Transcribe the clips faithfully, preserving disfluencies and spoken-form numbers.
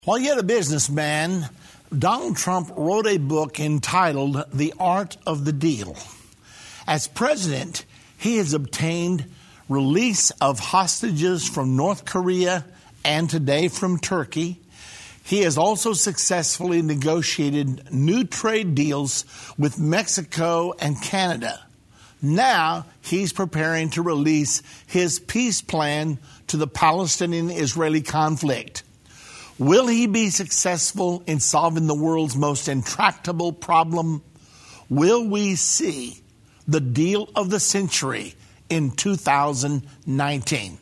While yet a businessman, Donald Trump wrote a book entitled The Art of the Deal. As president, he has obtained release of hostages from North Korea and today from Turkey. He has also successfully negotiated new trade deals with Mexico and Canada. Now he's preparing to release his peace plan to the Palestinian-Israeli conflict. Will he be successful in solving the world's most intractable problem? Will we see the deal of the century in two thousand nineteen?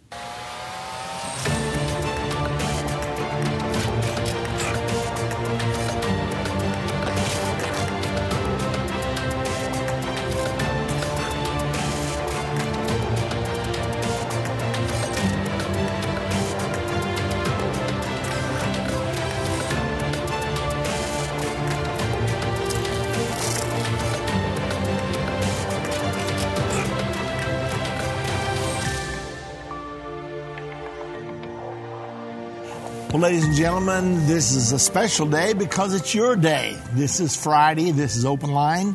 Well, ladies and gentlemen, this is a special day because it's your day. This is Friday. This is Open Line.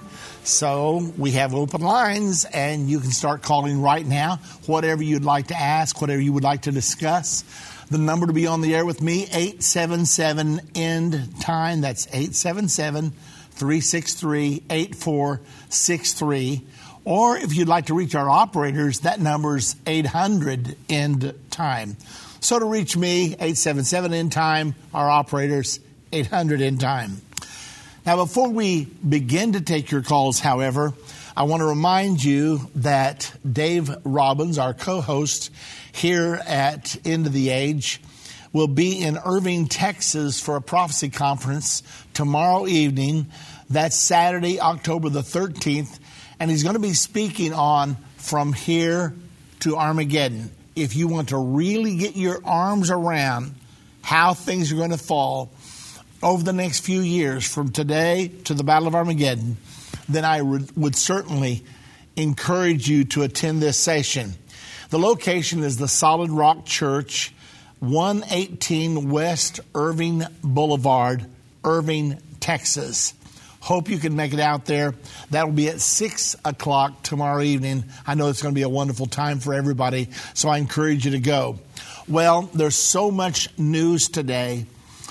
So we have open lines, and you can start calling right now, whatever you'd like to ask, whatever you would like to discuss. The number to be on the air with me, eight seven seven, E N D, time. That's eight seven seven, three six three, eight four six three. Or if you'd like to reach our operators, that number's eight hundred, E N D, time. So to reach me, eight seven seven, E N D, time, our operators, eight hundred, E N D, time. Now, before we begin to take your calls, however, I want to remind you that Dave Robbins, our co-host here at End of the Age, will be in Irving, Texas for a prophecy conference tomorrow evening. That's Saturday, October the thirteenth. And he's going to be speaking on From Here to Armageddon. If you want to really get your arms around how things are going to fall over the next few years from today to the Battle of Armageddon, then I would, would certainly encourage you to attend this session. The location is the Solid Rock Church, one eighteen West Irving Boulevard, Irving, Texas. Hope you can make it out there. That will be at six o'clock tomorrow evening. I know it's going to be a wonderful time for everybody, so I encourage you to go. Well, there's so much news today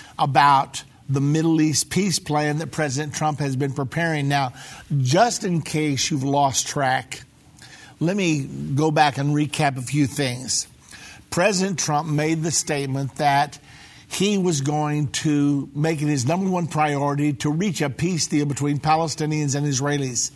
about the Middle East peace plan that President Trump has been preparing. Now, just in case you've lost track, let me go back and recap a few things. President Trump made the statement that he was going to make it his number one priority to reach a peace deal between Palestinians and Israelis.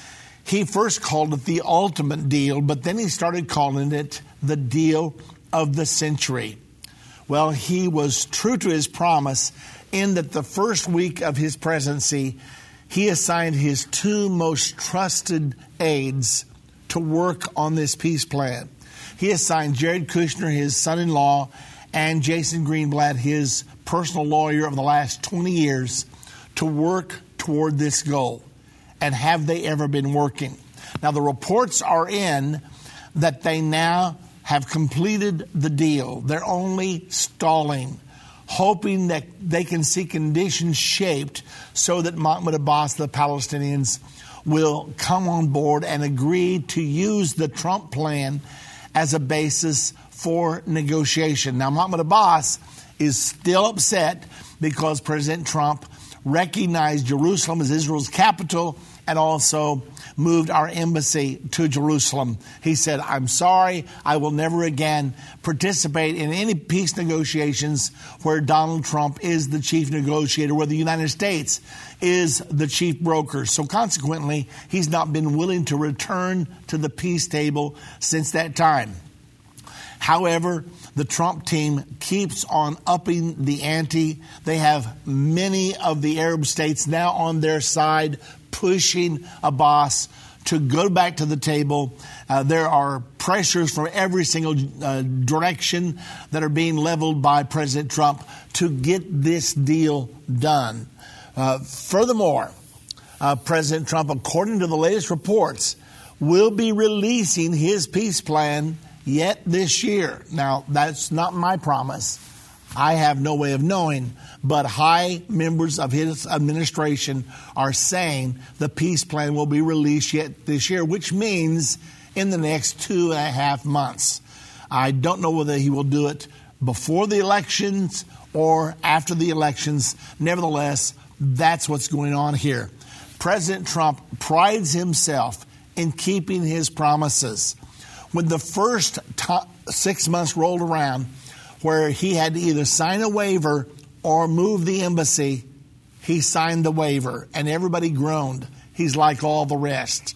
He first called it the ultimate deal, but then he started calling it the deal of the century. Well, he was true to his promise in that the first week of his presidency, he assigned his two most trusted aides to work on this peace plan. He assigned Jared Kushner, his son-in-law, and Jason Greenblatt, his personal lawyer of the last twenty years, to work toward this goal. And have they ever been working? Now, the reports are in that they now have completed the deal. They're only stalling, hoping that they can see conditions shaped so that Mahmoud Abbas, the Palestinians, will come on board and agree to use the Trump plan as a basis for negotiation. Now, Mahmoud Abbas is still upset because President Trump recognized Jerusalem as Israel's capital and also moved our embassy to Jerusalem. He said, I'm sorry, I will never again participate in any peace negotiations where Donald Trump is the chief negotiator, where the United States is the chief broker. So consequently, he's not been willing to return to the peace table since that time. However, the Trump team keeps on upping the ante. They have many of the Arab states now on their side, pushing Abbas to go back to the table. Uh, there are pressures from every single uh, direction that are being leveled by President Trump to get this deal done. Uh, furthermore, uh, President Trump, according to the latest reports, will be releasing his peace plan yet this year. Now, that's not my promise. I have no way of knowing, but high members of his administration are saying the peace plan will be released yet this year, which means in the next two and a half months. I don't know whether he will do it before the elections or after the elections. Nevertheless, that's what's going on here. President Trump prides himself in keeping his promises. When the first t- six months rolled around, where he had to either sign a waiver or move the embassy, he signed the waiver, and everybody groaned. He's like all the rest.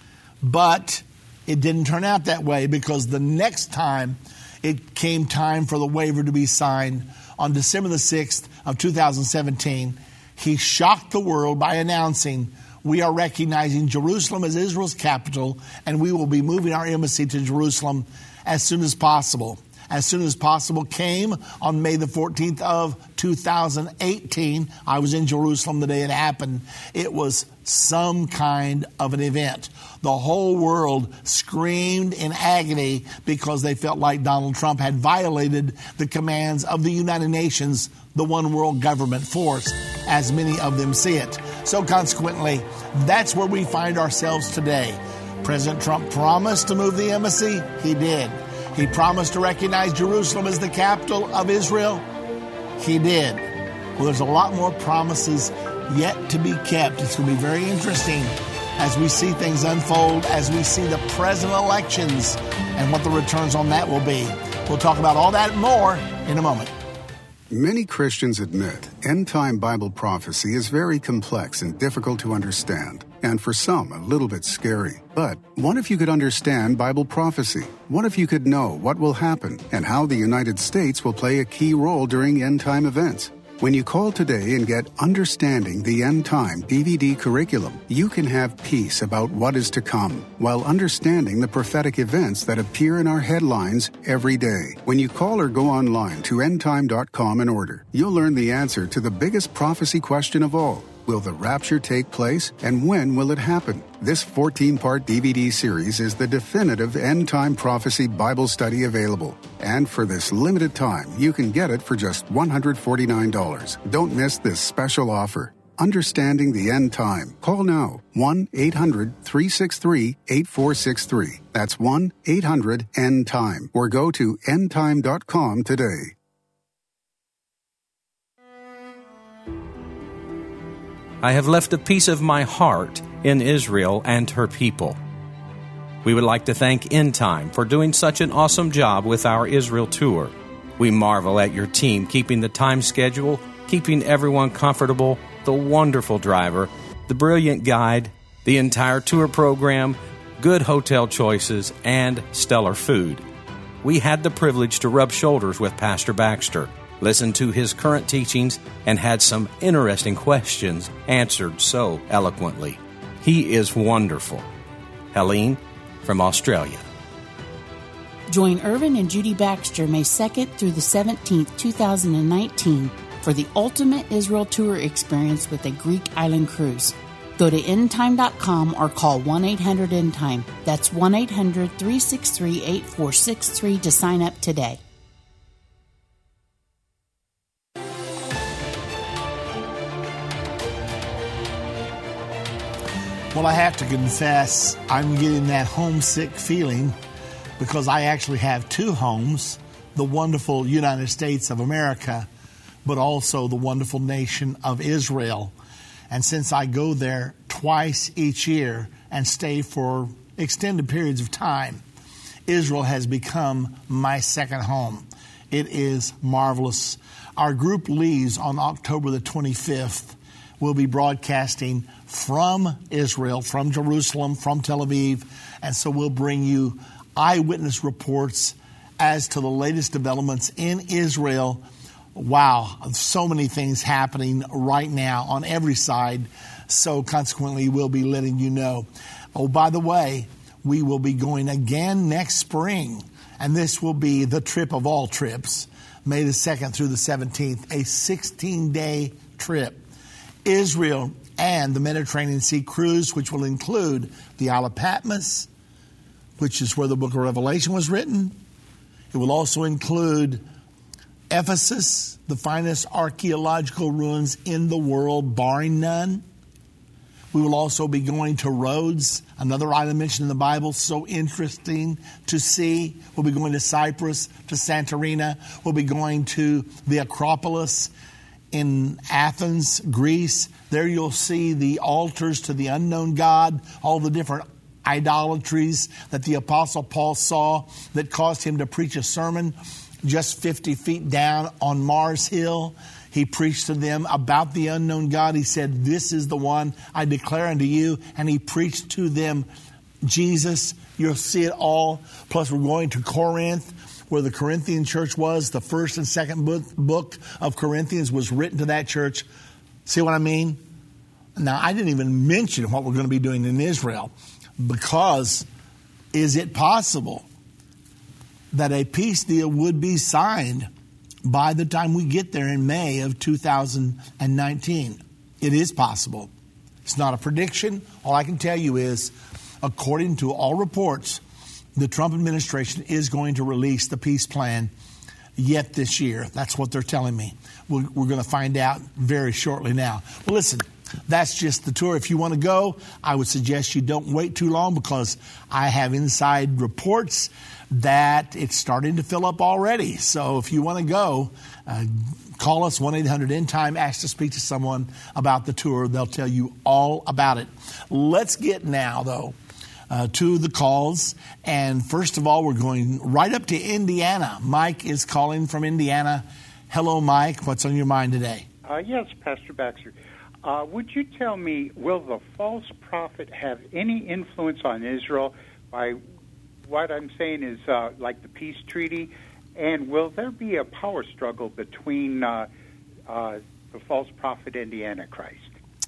But it didn't turn out that way, because the next time it came time for the waiver to be signed on December the sixth of two thousand seventeen, he shocked the world by announcing, we are recognizing Jerusalem as Israel's capital, and we will be moving our embassy to Jerusalem as soon as possible. As soon as possible came on May the fourteenth of two thousand eighteen. I was in Jerusalem the day it happened. It was some kind of an event. The whole world screamed in agony because they felt like Donald Trump had violated the commands of the United Nations, the one world government force, as many of them see it. So consequently, that's where we find ourselves today. President Trump promised to move the embassy. He did. He promised to recognize Jerusalem as the capital of Israel. He did. Well, there's a lot more promises yet to be kept. It's going to be very interesting as we see things unfold, as we see the president elections and what the returns on that will be. We'll talk about all that and more in a moment. Many Christians admit end-time Bible prophecy is very complex and difficult to understand, and for some, a little bit scary. But what if you could understand Bible prophecy? What if you could know what will happen and how the United States will play a key role during end-time events? When you call today and get Understanding the End Time D V D curriculum, you can have peace about what is to come while understanding the prophetic events that appear in our headlines every day. When you call or go online to end time dot com and order, you'll learn the answer to the biggest prophecy question of all. Will the rapture take place, and when will it happen? This fourteen-part D V D series is the definitive end-time prophecy Bible study available. And for this limited time, you can get it for just one hundred forty-nine dollars. Don't miss this special offer. Understanding the End Time. Call now, one eight hundred three six three eight four six three. That's one eight hundred end time. Or go to end time dot com today. I have left a piece of my heart in Israel and her people. We would like to thank End Time for doing such an awesome job with our Israel tour. We marvel at your team keeping the time schedule, keeping everyone comfortable, the wonderful driver, the brilliant guide, the entire tour program, good hotel choices, and stellar food. We had the privilege to rub shoulders with Pastor Baxter, listened to his current teachings, and had some interesting questions answered so eloquently. He is wonderful. Helene from Australia. Join Irvin and Judy Baxter May second through the seventeenth, two thousand nineteen for the ultimate Israel tour experience with a Greek island cruise. Go to end time dot com or call one eight hundred end time. That's one eight hundred three six three eight four six three to sign up today. Well, I have to confess, I'm getting that homesick feeling because I actually have two homes, the wonderful United States of America, but also the wonderful nation of Israel. And since I go there twice each year and stay for extended periods of time, Israel has become my second home. It is marvelous. Our group leaves on October the twenty-fifth. We'll be broadcasting from Israel, from Jerusalem, from Tel Aviv, and so we'll bring you eyewitness reports as to the latest developments in Israel. Wow, so many things happening right now on every side, so consequently we'll be letting you know. Oh, by the way, we will be going again next spring, and this will be the trip of all trips, May the second through the seventeenth, a sixteen-day trip. Israel and the Mediterranean Sea cruise, which will include the Isle of Patmos, which is where the book of Revelation was written. It will also include Ephesus, the finest archaeological ruins in the world, barring none. We will also be going to Rhodes, another island mentioned in the Bible, so interesting to see. We'll be going to Cyprus, to Santorini. We'll be going to the Acropolis in Athens, Greece. There you'll see the altars to the unknown God, all the different idolatries that the Apostle Paul saw that caused him to preach a sermon just fifty feet down on Mars Hill. He preached to them about the unknown God. He said, "This is the one I declare unto you." And he preached to them Jesus. You'll see it all. Plus, we're going to Corinth, where the Corinthian church was. The first and second book, book of Corinthians was written to that church. See what I mean? Now, I didn't even mention what we're going to be doing in Israel, because is it possible that a peace deal would be signed by the time we get there in May of two thousand nineteen? It is possible. It's not a prediction. All I can tell you is, according to all reports, the Trump administration is going to release the peace plan yet this year. That's what they're telling me. We're, we're going to find out very shortly now. Well, listen, that's just the tour. If you want to go, I would suggest you don't wait too long, because I have inside reports that it's starting to fill up already. So if you want to go, uh, call us, one eight hundred end time, ask to speak to someone about the tour. They'll tell you all about it. Let's get now, though, uh, to the calls. And first of all, we're going right up to Indiana. Mike is calling from Indiana. Hello, Mike. What's on your mind today? Uh, yes, Pastor Baxter. Uh, would you tell me, will the false prophet have any influence on Israel by what I'm saying is uh, like the peace treaty? And will there be a power struggle between uh, uh, the false prophet and the Antichrist?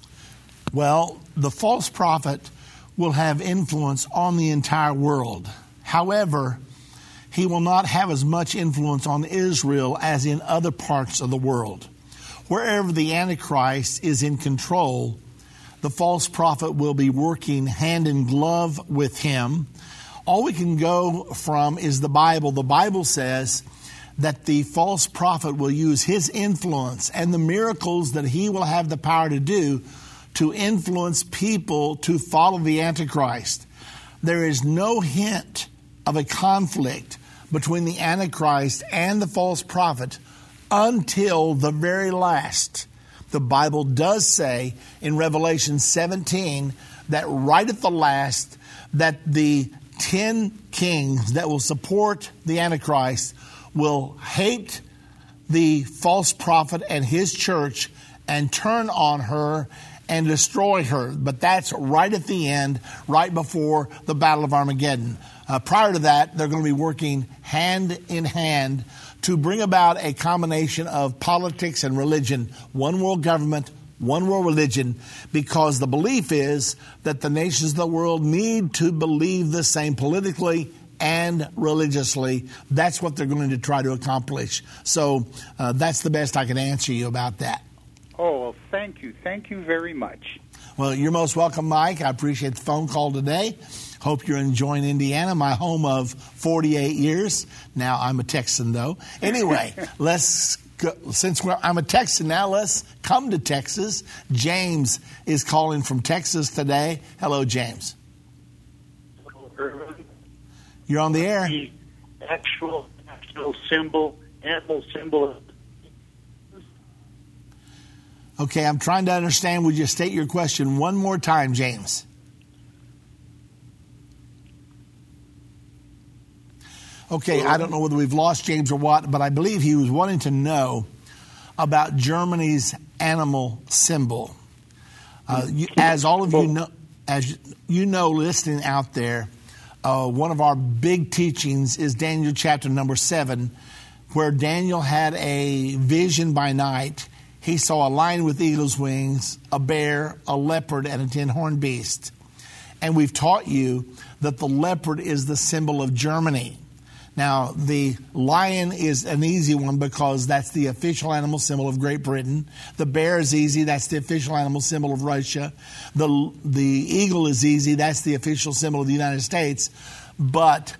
Well, the false prophet will have influence on the entire world. However, he will not have as much influence on Israel as in other parts of the world. Wherever the Antichrist is in control, the false prophet will be working hand in glove with him. All we can go from is the Bible. The Bible says that the false prophet will use his influence and the miracles that he will have the power to do to influence people to follow the Antichrist. There is no hint of a conflict between the Antichrist and the false prophet until the very last. The Bible does say in Revelation seventeen that right at the last, that the ten kings that will support the Antichrist will hate the false prophet and his church and turn on her and destroy her. But that's right at the end, right before the Battle of Armageddon. Uh, prior to that, they're going to be working hand in hand to bring about a combination of politics and religion, one world government, one world religion, because the belief is that the nations of the world need to believe the same politically and religiously. That's what they're going to try to accomplish. So uh, that's the best I can answer you about that. Oh, well, thank you. Thank you very much. Well, you're most welcome, Mike. I appreciate the phone call today. Hope you're enjoying Indiana, my home of forty-eight years. Now, I'm a Texan, though. Anyway, let's go. Since we're, I'm a Texan now, let's come to Texas. James is calling from Texas today. Hello, James. Hello, Irvin. You're on the air. The actual national symbol, animal symbol. Okay, I'm trying to understand. Would you state your question one more time, James? Okay, I don't know whether we've lost James or what, but I believe he was wanting to know about Germany's animal symbol. Uh, you, as all of you know, as you know, listening out there, uh, one of our big teachings is Daniel chapter number seven, where Daniel had a vision by night. He saw a lion with eagle's wings, a bear, a leopard, and a ten-horned beast. And we've taught you that the leopard is the symbol of Germany. Now, the lion is an easy one because that's the official animal symbol of Great Britain. The bear is easy. That's the official animal symbol of Russia. The, the eagle is easy. That's the official symbol of the United States. But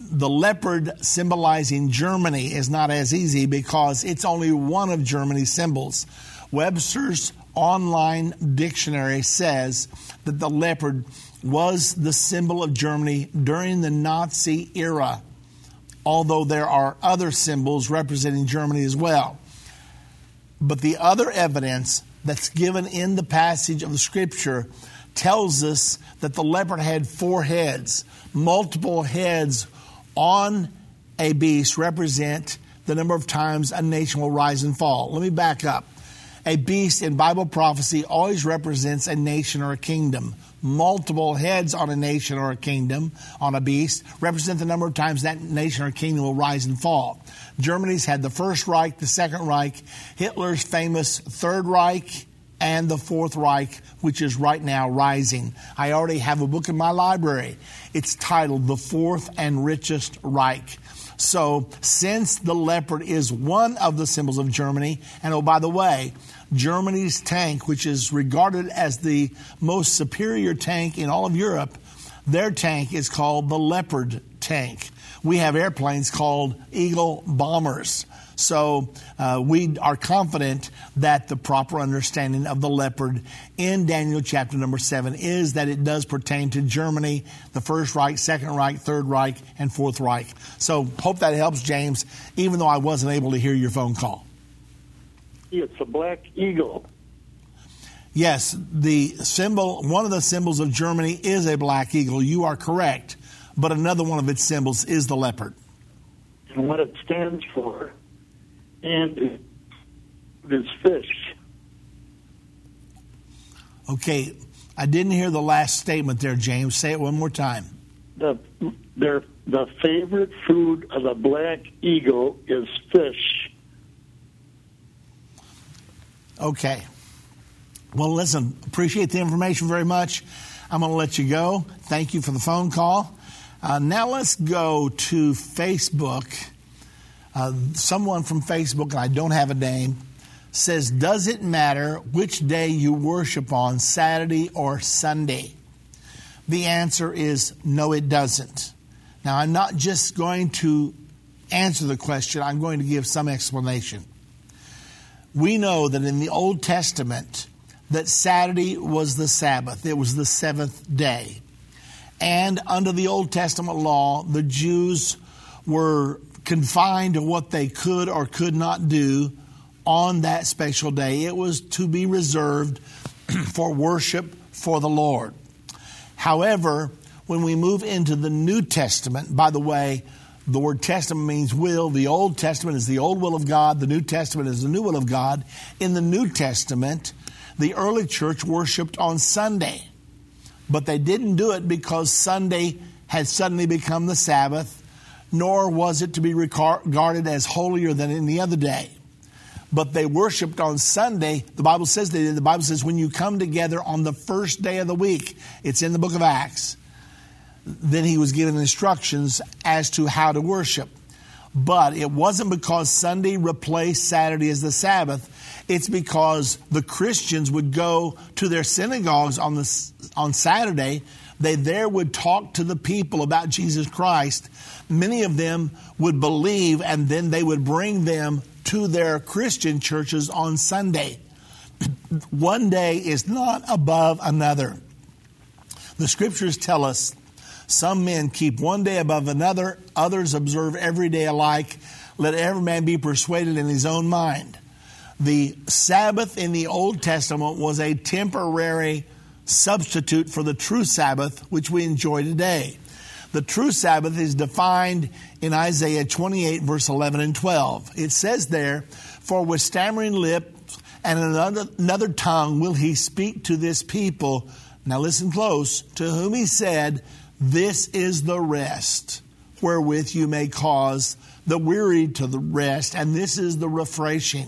the leopard symbolizing Germany is not as easy because it's only one of Germany's symbols. Webster's online dictionary says that the leopard was the symbol of Germany during the Nazi era, although there are other symbols representing Germany as well. But the other evidence that's given in the passage of the Scripture tells us that the leopard had four heads. Multiple heads on a beast represent the number of times a nation will rise and fall. Let me back up. A beast in Bible prophecy always represents a nation or a kingdom. Multiple heads on a nation or a kingdom, on a beast, represent the number of times that nation or kingdom will rise and fall. Germany's had the First Reich, the Second Reich, Hitler's famous Third Reich, and the Fourth Reich, which is right now rising. I already have a book in my library. It's titled The Fourth and Richest Reich. So, since the leopard is one of the symbols of Germany, and oh, by the way, Germany's tank, which is regarded as the most superior tank in all of Europe, their tank is called the Leopard tank. We have airplanes called Eagle bombers. So uh, we are confident that the proper understanding of the leopard in Daniel chapter number seven is that it does pertain to Germany, the First Reich, Second Reich, Third Reich, and Fourth Reich. So hope that helps, James, even though I wasn't able to hear your phone call. It's a black eagle. Yes, the symbol, one of the symbols of Germany is a black eagle. You are correct. But another one of its symbols is the leopard. And what it stands for. And this fish. Okay, I didn't hear the last statement there, James. Say it one more time. The their the favorite food of the black eagle is fish. Okay. Well, listen, appreciate the information very much. I'm going to let you go. Thank you for the phone call. Uh, now let's go to Facebook. Uh, someone from Facebook, and I don't have a name, says, does it matter which day you worship on, Saturday or Sunday? The answer is no, it doesn't. Now, I'm not just going to answer the question. I'm going to give some explanation. We know that in the Old Testament that Saturday was the Sabbath. It was the seventh day. And under the Old Testament law, the Jews were confined to what they could or could not do on that special day. It was to be reserved for worship for the Lord. However, when we move into the New Testament, by the way, the word testament means will. The Old Testament is the old will of God. The New Testament is the new will of God. In the New Testament, the early church worshiped on Sunday. But they didn't do it because Sunday had suddenly become the Sabbath, nor was it to be regarded as holier than any other day. But they worshiped on Sunday. The Bible says they did. The Bible says when you come together on the first day of the week, it's in the book of Acts, then he was given instructions as to how to worship. But it wasn't because Sunday replaced Saturday as the Sabbath. It's because the Christians would go to their synagogues on the, on Saturday. They there would talk to the people about Jesus Christ. Many of them would believe, and then they would bring them to their Christian churches on Sunday. One day is not above another. The Scriptures tell us some men keep one day above another, others observe every day alike. Let every man be persuaded in his own mind. The Sabbath in the Old Testament was a temporary substitute for the true Sabbath, which we enjoy today. The true Sabbath is defined in Isaiah twenty-eight, verse eleven and twelve. It says there, for with stammering lips and another, another tongue will he speak to this people. Now listen close, to whom he said, this is the rest wherewith you may cause the weary to the rest, and this is the refreshing.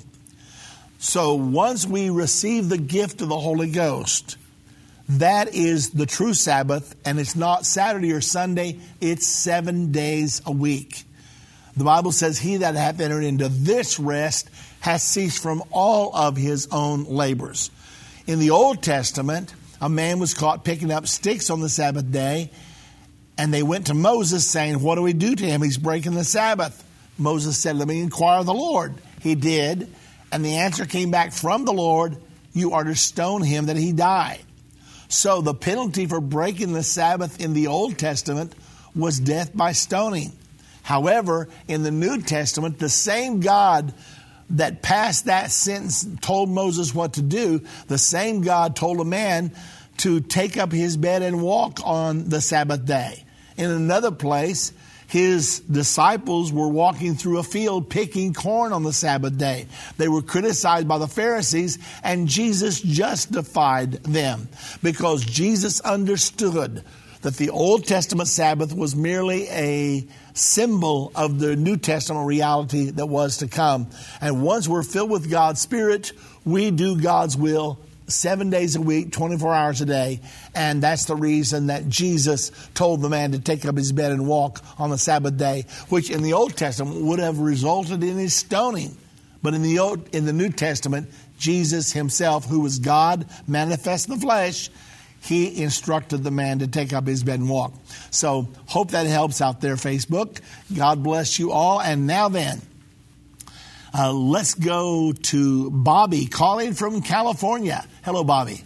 So once we receive the gift of the Holy Ghost, that is the true Sabbath, and it's not Saturday or Sunday, it's seven days a week. The Bible says, he that hath entered into this rest has ceased from all of his own labors. In the Old Testament, a man was caught picking up sticks on the Sabbath day, And they went to Moses saying, what do we do to him? He's breaking the Sabbath. Moses said, let me inquire of the Lord. He did. And the answer came back from the Lord, you are to stone him that he die. So the penalty for breaking the Sabbath in the Old Testament was death by stoning. However, in the New Testament, the same God that passed that sentence, told Moses what to do, the same God told a man to take up his bed and walk on the Sabbath day. In another place, his disciples were walking through a field picking corn on the Sabbath day. They were criticized by the Pharisees, and Jesus justified them because Jesus understood that the Old Testament Sabbath was merely a symbol of the New Testament reality that was to come. And once we're filled with God's Spirit, we do God's will seven days a week, twenty-four hours a day. And that's the reason that Jesus told the man to take up his bed and walk on the Sabbath day, which in the Old Testament would have resulted in his stoning. But in the Old, in the New Testament, Jesus himself, who was God manifest in the flesh, he instructed the man to take up his bed and walk. So hope that helps out there, Facebook. God bless you all. And now then, uh, let's go to Bobby calling from California. Hello, Bobby.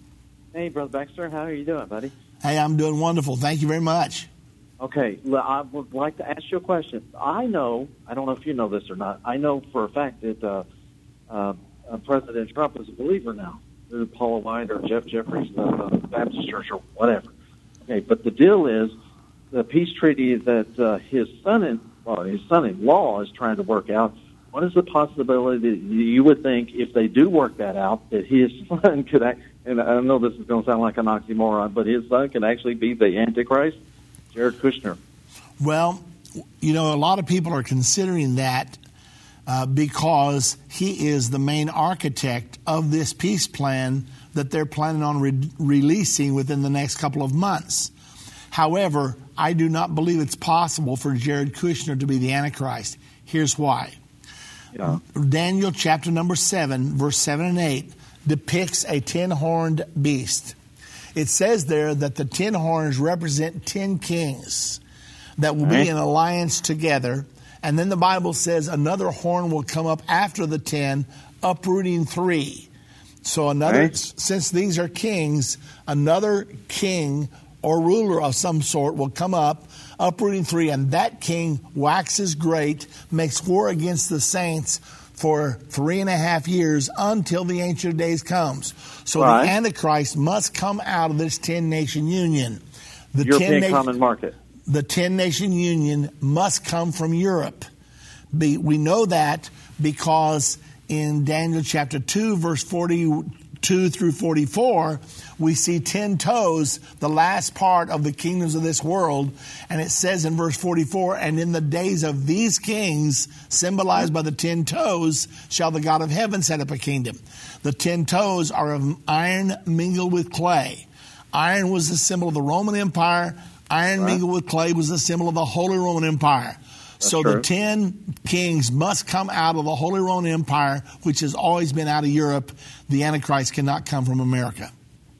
Hey, Brother Baxter. How are you doing, buddy? Hey, I'm doing wonderful. Thank you very much. Okay, I would like to ask you a question. I know, I don't know if you know this or not, I know for a fact that uh, uh, President Trump is a believer now. Paula White or Jeff Jeffries, the uh, Baptist Church or whatever. Okay, but the deal is the peace treaty that uh, his son in well, his son-in-law is trying to work out. What is the possibility that you would think if they do work that out that his son could act, and I know this is going to sound like an oxymoron, but his son could actually be the Antichrist, Jared Kushner? Well, you know, a lot of people are considering that. Uh, because he is the main architect of this peace plan that they're planning on re- releasing within the next couple of months. However, I do not believe it's possible for Jared Kushner to be the Antichrist. Here's why. Yeah. Daniel chapter number seven, verse seven and eight, depicts a ten-horned beast. It says there that the ten horns represent ten kings that will be in alliance together. And then the Bible says another horn will come up after the ten, uprooting three. So another, right. Since these are kings, another king or ruler of some sort will come up, uprooting three, and that king waxes great, makes war against the saints for three and a half years until the Ancient of Days comes. So right. The Antichrist must come out of this ten-nation union. The European ten Common Market. The ten-nation union must come from Europe. Be, we know that because in Daniel chapter two, verse forty-two through forty-four, we see ten toes, the last part of the kingdoms of this world. And it says in verse forty-four, and in the days of these kings, symbolized by the ten toes, shall the God of heaven set up a kingdom. The ten toes are of iron mingled with clay. Iron was the symbol of the Roman Empire. Iron right. mingled with clay was the symbol of the Holy Roman Empire. That's so true. The ten kings must come out of the Holy Roman Empire, which has always been out of Europe. The Antichrist cannot come from America.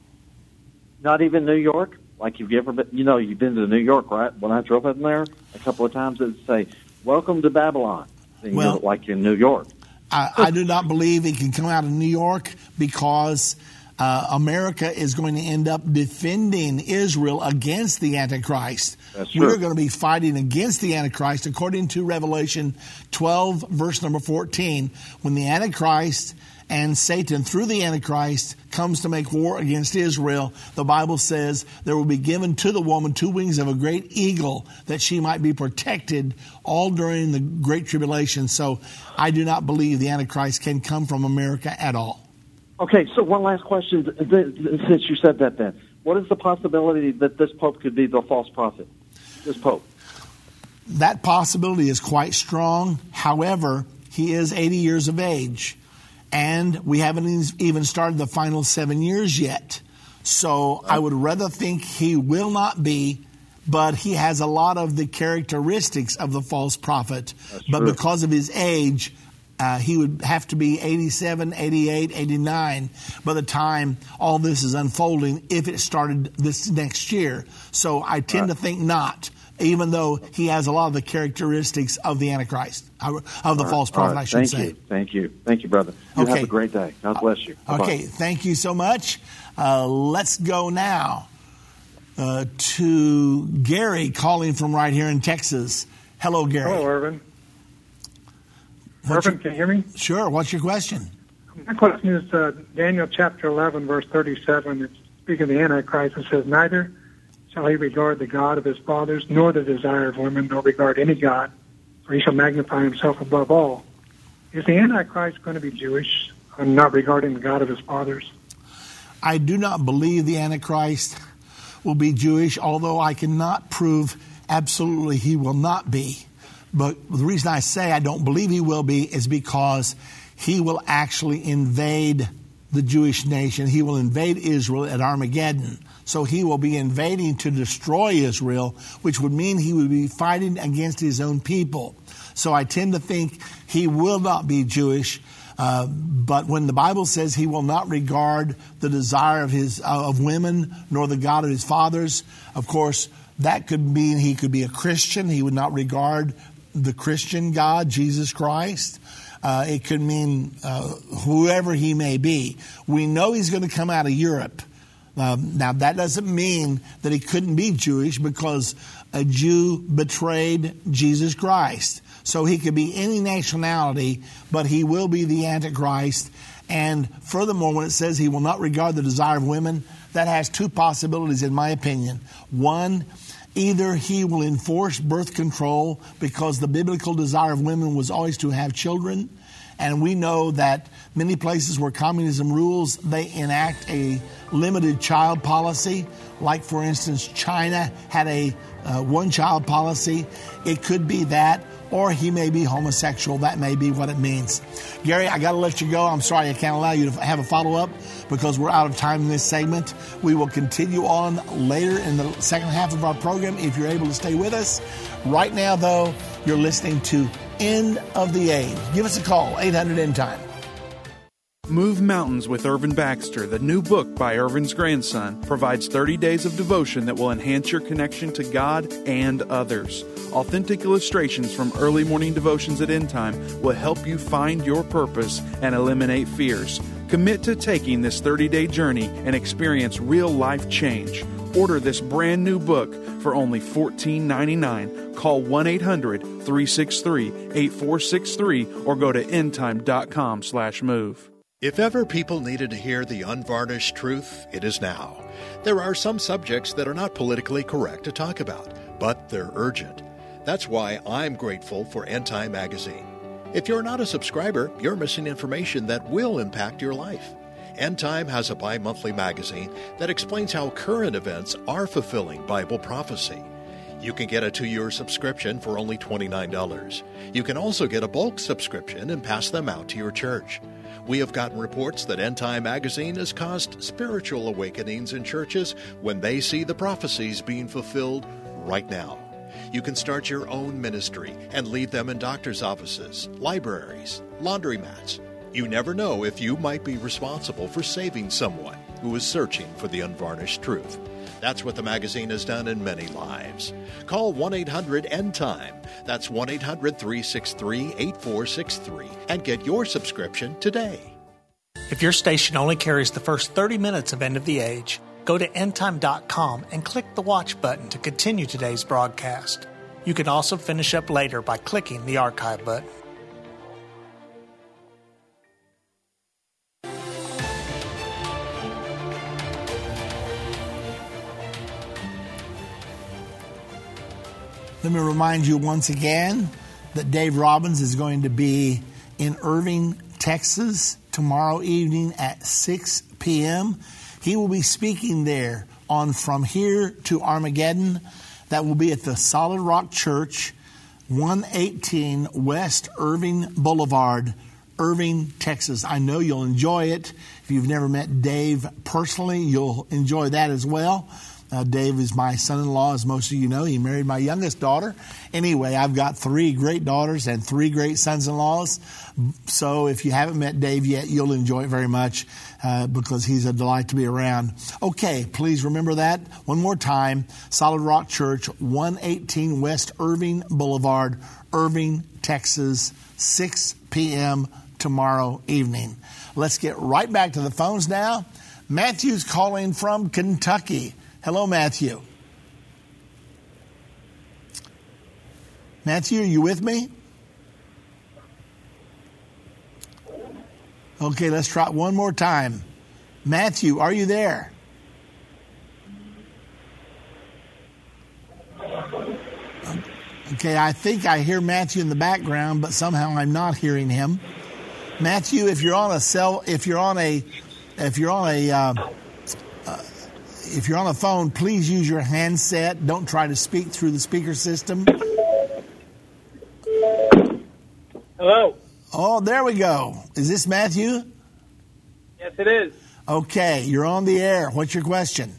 Not even New York? Like you've ever been, you know, you've been to New York, right? When I drove in there a couple of times, it'd say, welcome to Babylon. And well, you know, like in New York. I, I do not believe it can come out of New York because Uh, America is going to end up defending Israel against the Antichrist. That's true. We're going to be fighting against the Antichrist according to Revelation twelve, verse number fourteen. When the Antichrist and Satan, through the Antichrist, comes to make war against Israel, the Bible says there will be given to the woman two wings of a great eagle that she might be protected all during the Great Tribulation. So I do not believe the Antichrist can come from America at all. Okay, so one last question, since you said that then. What is the possibility that this Pope could be the false prophet, this Pope? That possibility is quite strong. However, he is eighty years of age, and we haven't even started the final seven years yet. So I would rather think he will not be, but he has a lot of the characteristics of the false prophet. But because of his age, Uh, he would have to be eighty-seven, eighty-eight, eighty-nine by the time all this is unfolding, if it started this next year. So I tend right. to think not, even though he has a lot of the characteristics of the Antichrist, of the all false right. prophet, right. I should Thank say. Thank you. Thank you. Thank you, brother. You okay. have a great day. God bless you. Bye-bye. Okay, thank you so much. Uh, let's go now uh, to Gary calling from right here in Texas. Hello, Gary. Hello, Irvin. What's Irvin, your, can you hear me? Sure. What's your question? My question is uh, Daniel chapter eleven, verse thirty-seven. It's speaking of the Antichrist. It says, neither shall he regard the God of his fathers, nor the desire of women, nor regard any God, for he shall magnify himself above all. Is the Antichrist going to be Jewish and not regarding the God of his fathers? I do not believe the Antichrist will be Jewish, although I cannot prove absolutely he will not be. But the reason I say I don't believe he will be is because he will actually invade the Jewish nation. He will invade Israel at Armageddon. So he will be invading to destroy Israel, which would mean he would be fighting against his own people. So I tend to think he will not be Jewish. Uh, but when the Bible says he will not regard the desire of his uh, of women nor the God of his fathers, of course, that could mean he could be a Christian. He would not regard the Christian God, Jesus Christ. Uh, it could mean uh, whoever he may be. We know he's going to come out of Europe. Um, now, that doesn't mean that he couldn't be Jewish, because a Jew betrayed Jesus Christ. So he could be any nationality, but he will be the Antichrist. And furthermore, when it says he will not regard the desire of women, that has two possibilities in my opinion. One, either he will enforce birth control, because the biblical desire of women was always to have children. And we know that many places where communism rules, they enact a limited child policy. Like, for instance, China had a uh, one-child policy. It could be that, or he may be homosexual. That may be what it means. Gary, I got to let you go. I'm sorry I can't allow you to have a follow-up because we're out of time in this segment. We will continue on later in the second half of our program if you're able to stay with us. Right now, though, you're listening to End of the Age. Give us a call, eight hundred end time. Move Mountains with Irvin Baxter, the new book by Irvin's grandson, provides thirty days of devotion that will enhance your connection to God and others. Authentic illustrations from early morning devotions at End Time will help you find your purpose and eliminate fears. Commit to taking this thirty-day journey and experience real life change. Order this brand new book for only fourteen ninety-nine. Call one eight hundred three six three eight four six three or go to endtime.com slash move. If ever people needed to hear the unvarnished truth, it is now. There are some subjects that are not politically correct to talk about, but they're urgent. That's why I'm grateful for End Time Magazine. If you're not a subscriber, you're missing information that will impact your life. End Time has a bi-monthly magazine that explains how current events are fulfilling Bible prophecy. You can get a two-year subscription for only twenty-nine dollars. You can also get a bulk subscription and pass them out to your church. We have gotten reports that End Time Magazine has caused spiritual awakenings in churches when they see the prophecies being fulfilled right now. You can start your own ministry and leave them in doctors' offices, libraries, laundromats. You never know if you might be responsible for saving someone who is searching for the unvarnished truth. That's what the magazine has done in many lives. Call one eight hundred end time. That's one eight hundred three six three eight four six three and get your subscription today. If your station only carries the first thirty minutes of End of the Age, go to end time dot com and click the watch button to continue today's broadcast. You can also finish up later by clicking the archive button. Let me remind you once again that Dave Robbins is going to be in Irving, Texas tomorrow evening at six p.m. He will be speaking there on From Here to Armageddon. That will be at the Solid Rock Church, one eighteen West Irving Boulevard, Irving, Texas. I know you'll enjoy it. If you've never met Dave personally, you'll enjoy that as well. Uh, Dave is my son-in-law, as most of you know. He married my youngest daughter. Anyway, I've got three great daughters and three great sons-in-laws. So if you haven't met Dave yet, you'll enjoy it very much uh, because he's a delight to be around. Okay, please remember that. One more time, Solid Rock Church, one eighteen West Irving Boulevard, Irving, Texas, six p.m. tomorrow evening. Let's get right back to the phones now. Matthew's calling from Kentucky. Hello, Matthew. Matthew, are you with me? Okay, let's try one more time. Matthew, are you there? Okay, I think I hear Matthew in the background, but somehow I'm not hearing him. Matthew, if you're on a cell, if you're on a, if you're on a, uh, uh, if you're on a phone, please use your handset. Don't try to speak through the speaker system. Hello. Oh, there we go. Is this Matthew? Yes, it is. Okay, you're on the air. What's your question?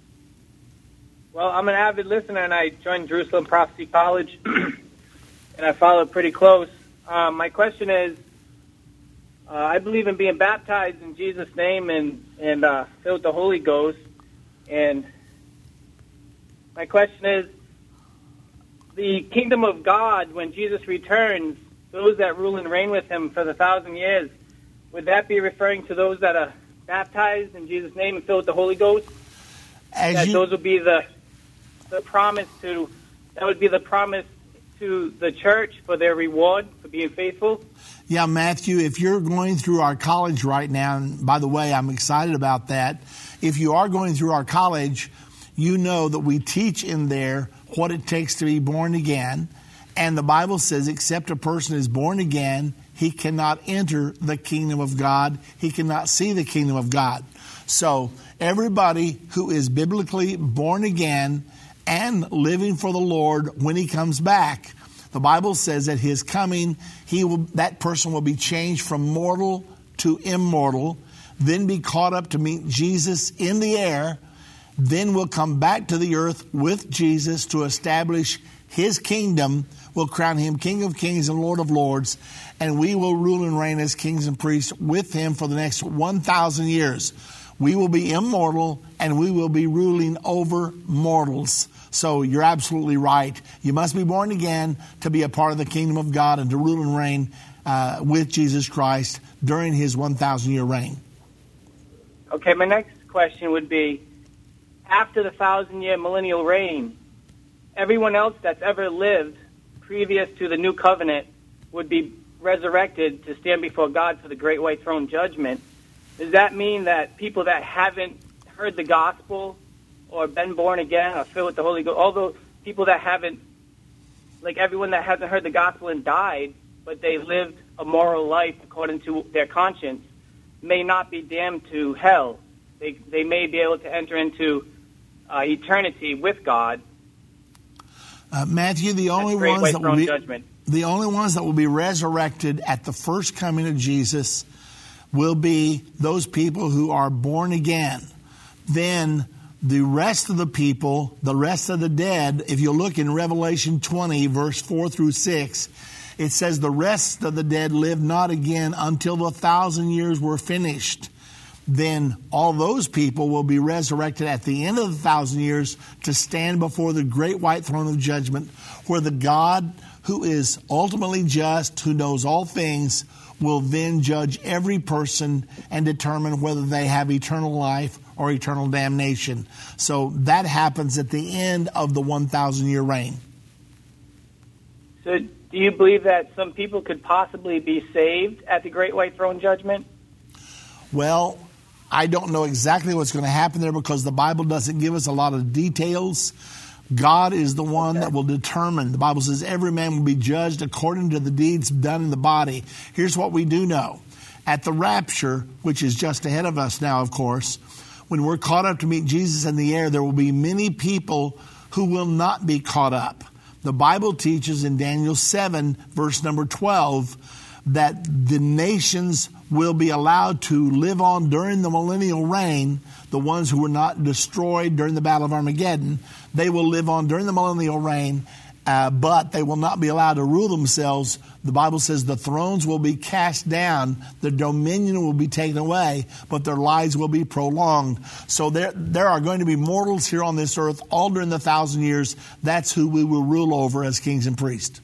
Well, I'm an avid listener, and I joined Jerusalem Prophecy College, and I follow it pretty close. Um, my question is, uh, I believe in being baptized in Jesus' name and, and uh, filled with the Holy Ghost. And my question is, the kingdom of God, when Jesus returns, those that rule and reign with him for the thousand years, would that be referring to those that are baptized in Jesus' name and filled with the Holy Ghost? As that you, those would be the the promise to that would be the promise to the church for their reward for being faithful? Yeah, Matthew, if you're going through our college right now, and by the way, I'm excited about that. If you are going through our college, you know that we teach in there what it takes to be born again. And the Bible says, except a person is born again, he cannot enter the kingdom of God. He cannot see the kingdom of God. So everybody who is biblically born again and living for the Lord when he comes back, the Bible says at his coming, he will, that person will be changed from mortal to immortal, then be caught up to meet Jesus in the air, then will come back to the earth with Jesus to establish his kingdom. We'll crown him King of Kings and Lord of Lords, and we will rule and reign as kings and priests with him for the next one thousand years. We will be immortal, and we will be ruling over mortals. So you're absolutely right. You must be born again to be a part of the kingdom of God and to rule and reign uh, with Jesus Christ during his one thousand year reign. Okay, my next question would be, after the thousand year millennial reign, everyone else that's ever lived previous to the new covenant would be resurrected to stand before God for the great white throne judgment. Does that mean that people that haven't heard the gospel or been born again or filled with the Holy Ghost, all those people that haven't, like everyone that hasn't heard the gospel and died, but they lived a moral life according to their conscience, may not be damned to hell? They they may be able to enter into uh, eternity with God. Uh, Matthew, the only ones that will be judgment. the only ones that will be resurrected at the first coming of Jesus will be those people who are born again. Then the rest of the people, the rest of the dead, if you look in Revelation twenty, verse four through six, it says the rest of the dead lived not again until the thousand years were finished. Then all those people will be resurrected at the end of the thousand years to stand before the great white throne of judgment, where the God who is ultimately just, who knows all things, will then judge every person and determine whether they have eternal life or eternal damnation. So that happens at the end of the one thousand year reign. So do you believe that some people could possibly be saved at the great white throne judgment? Well, I don't know exactly what's going to happen there because the Bible doesn't give us a lot of details. God is the one okay. that will determine. The Bible says every man will be judged according to the deeds done in the body. Here's what we do know. At the rapture, which is just ahead of us now, of course, when we're caught up to meet Jesus in the air, there will be many people who will not be caught up. The Bible teaches in Daniel seven, verse number twelve, that the nations will be allowed to live on during the millennial reign, the ones who were not destroyed during the Battle of Armageddon, they will live on during the millennial reign, uh, but they will not be allowed to rule themselves. The Bible says the thrones will be cast down, the dominion will be taken away, but their lives will be prolonged. So there, there are going to be mortals here on this earth all during the thousand years. That's who we will rule over as kings and priests.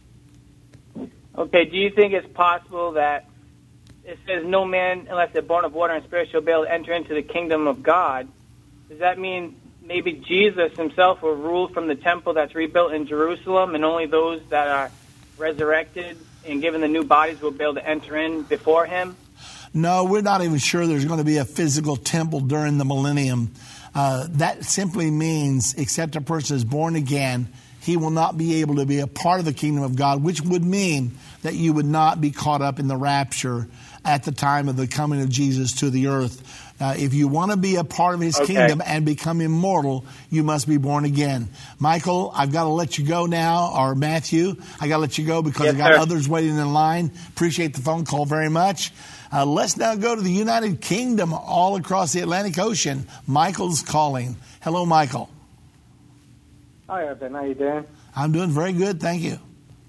Okay, do you think it's possible that it says no man unless they're born of water and spirit shall be able to enter into the kingdom of God? Does that mean maybe Jesus himself will rule from the temple that's rebuilt in Jerusalem, and only those that are resurrected and given the new bodies will be able to enter in before him? No, we're not even sure there's going to be a physical temple during the millennium. Uh, that simply means, except a person is born again, he will not be able to be a part of the kingdom of God, which would mean that you would not be caught up in the rapture at the time of the coming of Jesus to the earth. Uh, if you want to be a part of his okay. kingdom and become immortal, you must be born again. Michael, I've got to let you go now, or Matthew, I got to let you go because yes, I got sir. others waiting in line. Appreciate the phone call very much. Uh, let's now go to the United Kingdom all across the Atlantic Ocean. Michael's calling. Hello, Michael. Hi, Evan. How you doing? I'm doing very good, thank you.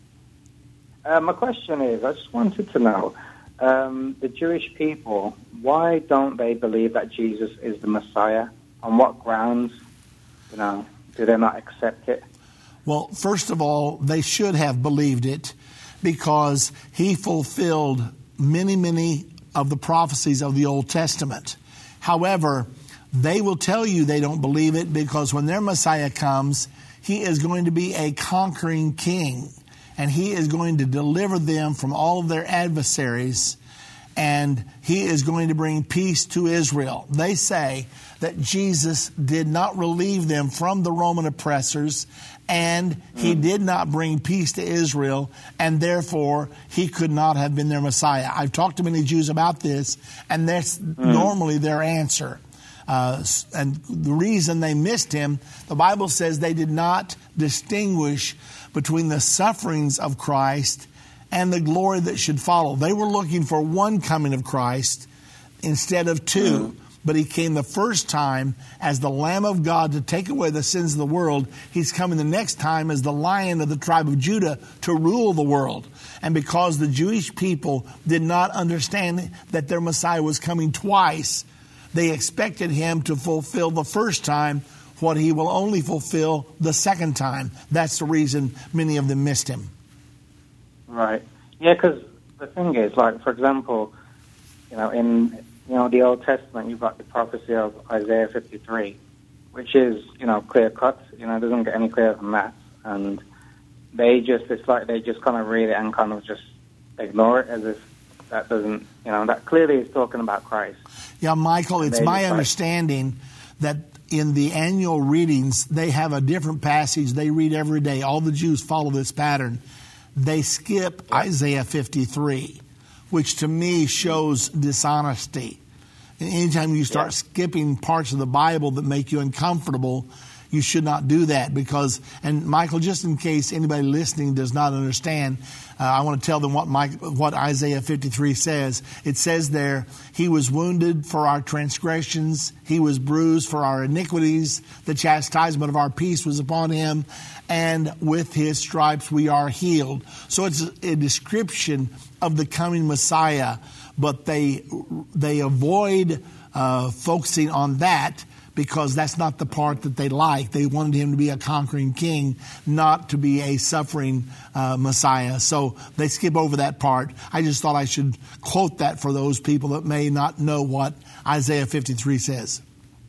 Uh, my question is, I just wanted to know, um, the Jewish people, why don't they believe that Jesus is the Messiah? On what grounds, you know, do they not accept it? Well, first of all, they should have believed it because he fulfilled many, many of the prophecies of the Old Testament. However, they will tell you they don't believe it because when their Messiah comes, he is going to be a conquering king, and he is going to deliver them from all of their adversaries, and he is going to bring peace to Israel. They say that Jesus did not relieve them from the Roman oppressors, and he did not bring peace to Israel, and therefore he could not have been their Messiah. I've talked to many Jews about this, and that's mm. normally their answer. Uh, and the reason they missed him, the Bible says they did not distinguish between the sufferings of Christ and the glory that should follow. They were looking for one coming of Christ instead of two. Mm. But he came the first time as the Lamb of God to take away the sins of the world. He's coming the next time as the Lion of the tribe of Judah to rule the world. And because the Jewish people did not understand that their Messiah was coming twice, they expected him to fulfill the first time what he will only fulfill the second time. That's the reason many of them missed him. Right. Yeah, because the thing is, like, for example, you know, in you know the Old Testament, you've got the prophecy of Isaiah fifty-three, which is, you know, clear-cut. You know, it doesn't get any clearer than that. And they just, it's like they just kind of read it and kind of just ignore it as if that doesn't, you know, that clearly is talking about Christ. Yeah, Michael, it's my understanding that in the annual readings, they have a different passage they read every day. All the Jews follow this pattern. They skip yeah. Isaiah fifty-three, which to me shows dishonesty. And anytime you start yeah. skipping parts of the Bible that make you uncomfortable, you should not do that because, and Michael, just in case anybody listening does not understand, uh, I want to tell them what Mike, what Isaiah fifty-three says. It says there, he was wounded for our transgressions, he was bruised for our iniquities, the chastisement of our peace was upon him, and with his stripes we are healed. So it's a description of the coming Messiah, but they they avoid uh, focusing on that because that's not the part that they like. They wanted him to be a conquering king, not to be a suffering uh, Messiah. So they skip over that part. I just thought I should quote that for those people that may not know what Isaiah fifty-three says.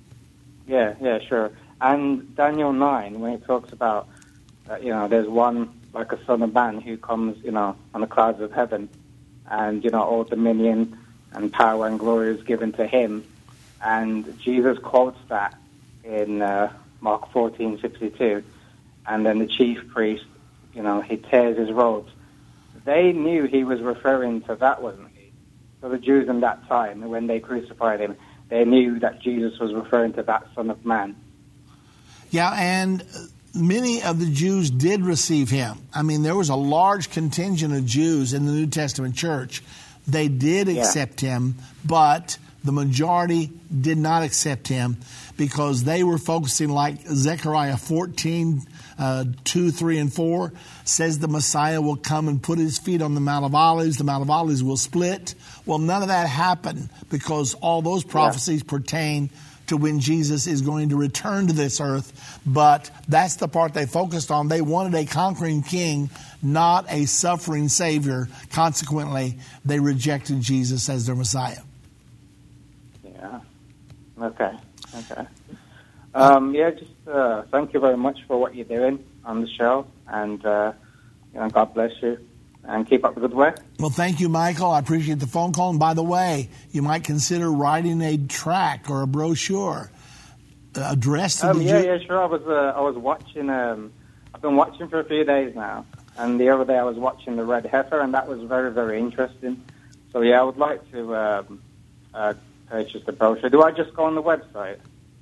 Yeah, yeah, sure. And Daniel nine, when it talks about, uh, you know, there's one like a son of man who comes, you know, on the clouds of heaven, and, you know, all dominion and power and glory is given to him. And Jesus quotes that in uh, Mark fourteen sixty-two. And then the chief priest, you know, he tears his robes. They knew he was referring to that, wasn't he? So the Jews in that time, when they crucified him, they knew that Jesus was referring to that Son of Man. Yeah, and many of the Jews did receive him. I mean, there was a large contingent of Jews in the New Testament church. They did accept yeah. him, but the majority did not accept him because they were focusing, like Zechariah fourteen, uh, two, three, and four says the Messiah will come and put his feet on the Mount of Olives. The Mount of Olives will split. Well, none of that happened because all those prophecies yeah. pertain to when Jesus is going to return to this earth. But that's the part they focused on. They wanted a conquering king, not a suffering Savior. Consequently, they rejected Jesus as their Messiah. Yeah. Okay. Okay. Um, yeah, just uh, thank you very much for what you're doing on the show. And, uh, you know, God bless you. And keep up the good work. Well, thank you, Michael. I appreciate the phone call. And by the way, you might consider writing a tract or a brochure uh, addressed to um, the yeah, Jew- yeah, sure. I was, uh, I was watching. Um, I've been watching for a few days now, and the other day I was watching the Red Heifer, and that was very, very interesting. So yeah, I would like to um, uh, purchase the brochure. Do I just go on the website?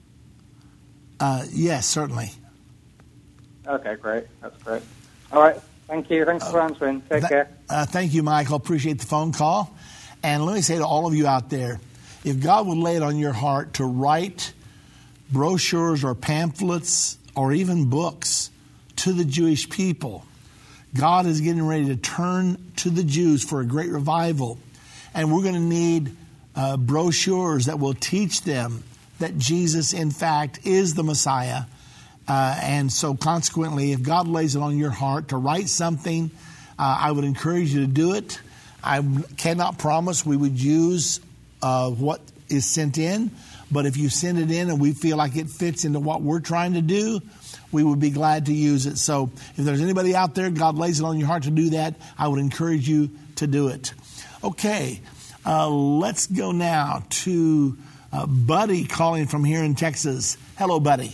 Uh, yes, certainly. Okay, great. That's great. All right. Thank you. Thanks for answering. Take Th- care. Uh, thank you, Michael. Appreciate the phone call. And let me say to all of you out there, if God would lay it on your heart to write brochures or pamphlets or even books to the Jewish people, God is getting ready to turn to the Jews for a great revival. And we're going to need uh, brochures that will teach them that Jesus, in fact, is the Messiah. Uh, and so consequently, if God lays it on your heart to write something, uh, I would encourage you to do it. I cannot promise we would use uh, what is sent in, but if you send it in and we feel like it fits into what we're trying to do, we would be glad to use it. So if there's anybody out there, God lays it on your heart to do that, I would encourage you to do it. Okay, uh, let's go now to uh, Buddy calling from here in Texas. Hello, Buddy.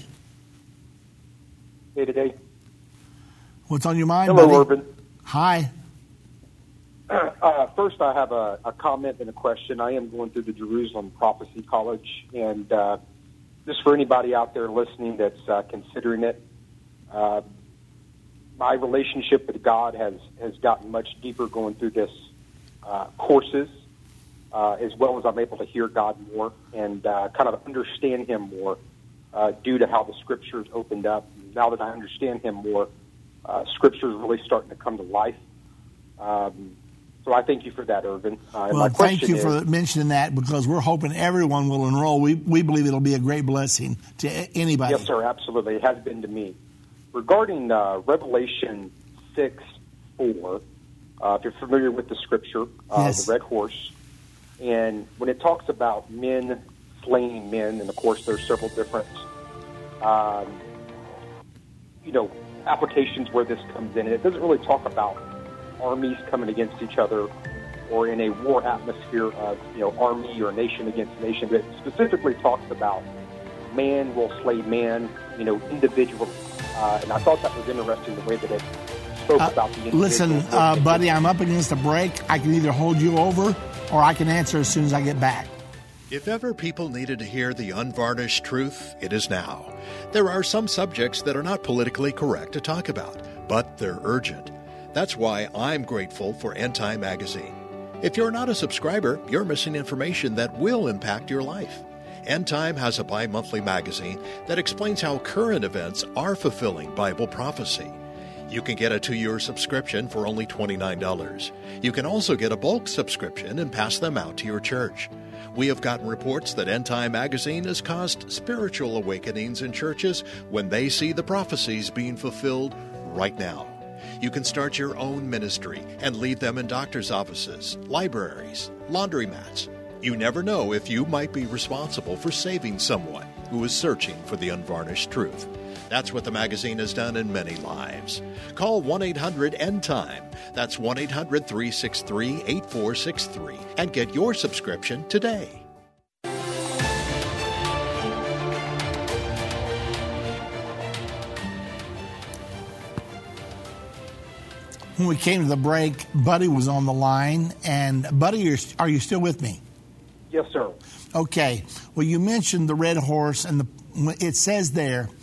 Hey, today. What's on your mind, Hello, buddy? Urban. Hi. Uh, first, I have a, a comment and a question. I am going through the Jerusalem Prophecy College, and uh, just for anybody out there listening that's uh, considering it, uh, my relationship with God has, has gotten much deeper going through this uh, courses, uh, as well as I'm able to hear God more and uh, kind of understand Him more uh, due to how the Scriptures opened up. Now that I understand Him more, uh, Scripture is really starting to come to life. Um, so I thank you for that, Irvin. Uh, well, thank you is, for mentioning that because we're hoping everyone will enroll. We we believe it'll be a great blessing to anybody. Yes, sir, absolutely. It has been to me. Regarding uh, Revelation six four, uh, if you're familiar with the Scripture, uh, yes. the red horse, and when it talks about men slaying men, and of course there's several different um, you know, applications where this comes in. And it doesn't really talk about armies coming against each other or in a war atmosphere of, you know, army or nation against nation. But it specifically talks about man will slay man, you know, individually. Uh, and I thought that was interesting the way that it spoke uh, about the individual. Listen, uh, buddy, I'm up against a break. I can either hold you over or I can answer as soon as I get back. If ever people needed to hear the unvarnished truth, it is now. There are some subjects that are not politically correct to talk about, but they're urgent. That's why I'm grateful for End Time Magazine. If you're not a subscriber, you're missing information that will impact your life. End Time has a bi-monthly magazine that explains how current events are fulfilling Bible prophecy. You can get a two-year subscription for only twenty-nine dollars. You can also get a bulk subscription and pass them out to your church. We have gotten reports that End Time Magazine has caused spiritual awakenings in churches when they see the prophecies being fulfilled right now. You can start your own ministry and leave them in doctor's offices, libraries, laundromats. You never know if you might be responsible for saving someone who is searching for the unvarnished truth. That's what the magazine has done in many lives. Call one eight hundred end time. That's one eight hundred three six three eight four six three and get your subscription today. When we came to the break, Buddy was on the line. And Buddy, you're, are you still with me? Yes, sir. Okay. Well, you mentioned the red horse, and the, it says there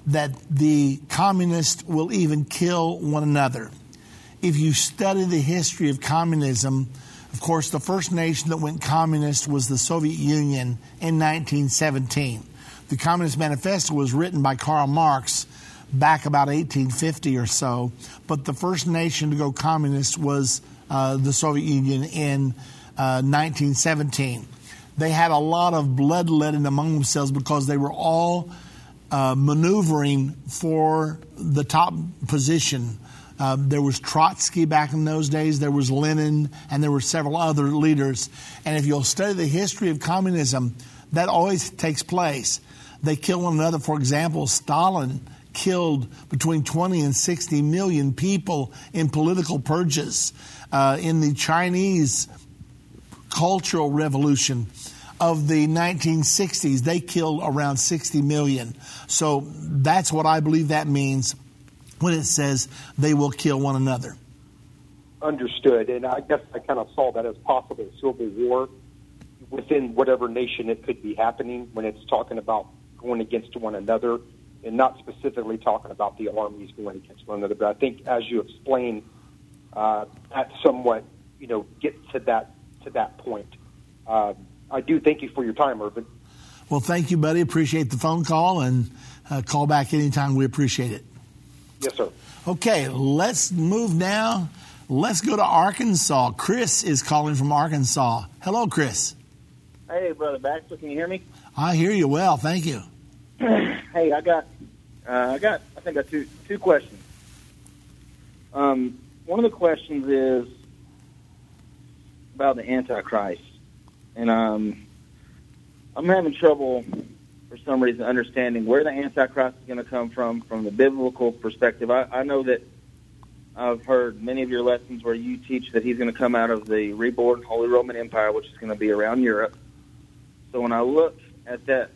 that the communists will even kill one another. If you study the history of communism, of course, the first nation that went communist was the Soviet Union in nineteen seventeen. The Communist Manifesto was written by Karl Marx back about eighteen fifty or so, but the first nation to go communist was uh, the Soviet Union in uh, nineteen seventeen. They had a lot of bloodletting among themselves because they were all uh, maneuvering for the top position. Uh, there was Trotsky back in those days, there was Lenin, and there were several other leaders. And if you'll study the history of communism, that always takes place. They kill one another. For example, Stalin killed between twenty and sixty million people in political purges. Uh, in the Chinese Cultural Revolution of the nineteen sixties, they killed around sixty million. So that's what I believe that means when it says they will kill one another. Understood. And I guess I kind of saw that as possible civil war within whatever nation it could be happening when it's talking about going against one another and not specifically talking about the armies going against one another. But I think as you explain, uh, that somewhat, you know, gets to that, to that point. Uh, I do thank you for your time, Irvin. Well, thank you, buddy. Appreciate the phone call, and uh, call back anytime. We appreciate it. Yes, sir. Okay, let's move now. Let's go to Arkansas. Chris is calling from Arkansas. Hello, Chris. Hey, Brother Baxter, can you hear me? I hear you well. Thank you. Hey, I got, uh, I got, I think I got two two questions. Um, one of the questions is about the Antichrist, and um, I'm having trouble for some reason understanding where the Antichrist is going to come from, from the biblical perspective. I, I know that I've heard many of your lessons where you teach that he's going to come out of the reborn Holy Roman Empire, which is going to be around Europe. So when I look at that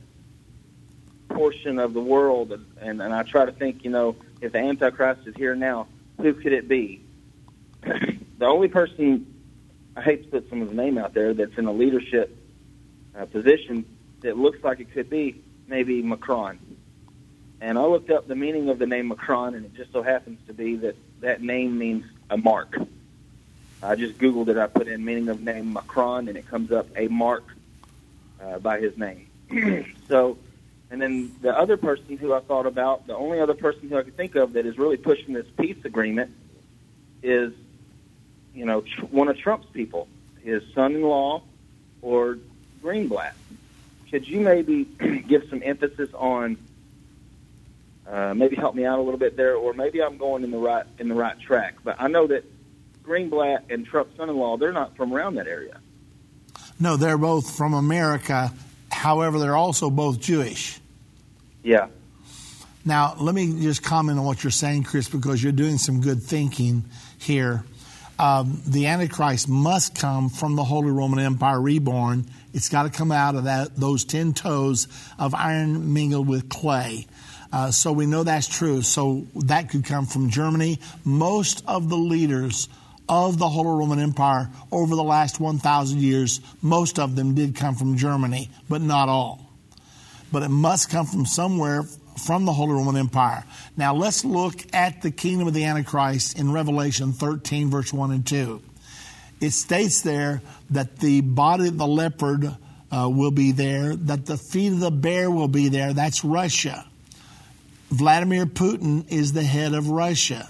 portion of the world, and, and I try to think, you know, if the Antichrist is here now, who could it be? The only person, I hate to put someone's name out there, that's in a leadership uh, position that looks like it could be maybe Macron. And I looked up the meaning of the name Macron, and it just so happens to be that that name means a mark. I just Googled it. I put in meaning of name Macron, and it comes up a mark uh, by his name. So, and then the other person who I thought about, the only other person who I could think of that is really pushing this peace agreement is, you know, tr- one of Trump's people, his son-in-law or Greenblatt. Could you maybe give some emphasis on, uh, maybe help me out a little bit there, or maybe I'm going in the right in the right track. But I know that Greenblatt and Trump's son-in-law, they're not from around that area. No, they're both from America. However, they're also both Jewish. Yeah. Now, let me just comment on what you're saying, Chris, because you're doing some good thinking here. Um, the Antichrist must come from the Holy Roman Empire reborn. It's got to come out of that those ten toes of iron mingled with clay. Uh, so we know that's true. So that could come from Germany. Most of the leaders of the Holy Roman Empire over the last one thousand years, most of them did come from Germany, but not all. But it must come from somewhere from the Holy Roman Empire. Now let's look at the kingdom of the Antichrist in Revelation thirteen, verse one and two. It states there that the body of the leopard uh, will be there, that the feet of the bear will be there. That's Russia. Vladimir Putin is the head of Russia.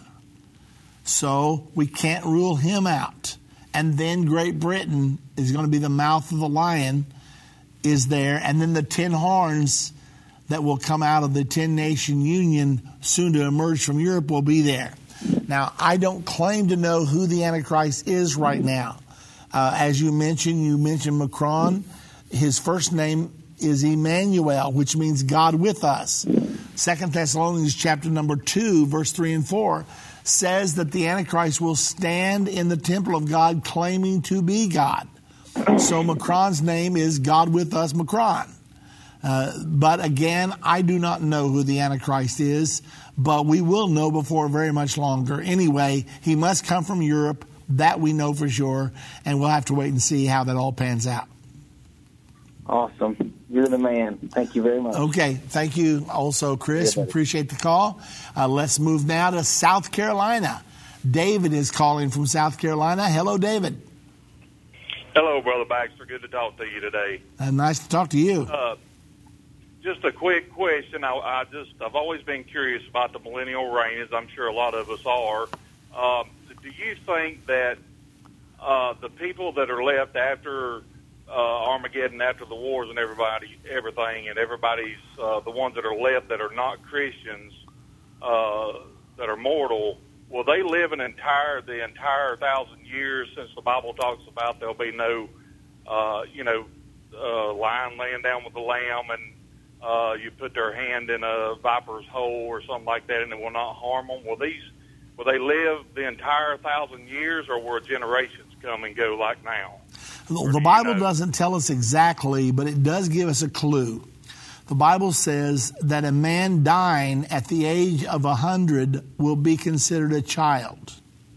So we can't rule him out. And then Great Britain is going to be the mouth of the lion, is there. And then the ten horns that will come out of the ten-nation union soon to emerge from Europe will be there. Now, I don't claim to know who the Antichrist is right now. Uh, as you mentioned, you mentioned Macron. His first name is Emmanuel, which means God with us. Second Thessalonians chapter number two, verse three and four says that the Antichrist will stand in the temple of God claiming to be God. So Macron's name is God with us, Macron. Uh, but again, I do not know who the Antichrist is, but we will know before very much longer. Anyway, he must come from Europe. That we know for sure, and we'll have to wait and see how that all pans out. Awesome. You're the man. Thank you very much. Okay. Thank you also, Chris. Yeah, we appreciate the call. Uh, let's move now to South Carolina. David is calling from South Carolina. Hello, David. Hello, Brother Baxter. Good to talk to you today. Uh, nice to talk to you. Uh, just a quick question. I, I just, I've always been curious about the millennial reign, as I'm sure a lot of us are. Um, do you think that uh, the people that are left after uh, Armageddon, after the wars and everybody, everything, and everybody's uh, the ones that are left that are not Christians, uh, that are mortal, will they live an entire the entire thousand years? Since the Bible talks about there'll be no, uh, you know, uh, lion laying down with the lamb, and uh, you put their hand in a viper's hole or something like that, and it will not harm them. Will these will they live the entire thousand years, or will generations come and go like now? The, the Bible doesn't tell us exactly, but it does give us a clue. The Bible says that a man dying at the age of a hundred will be considered a child.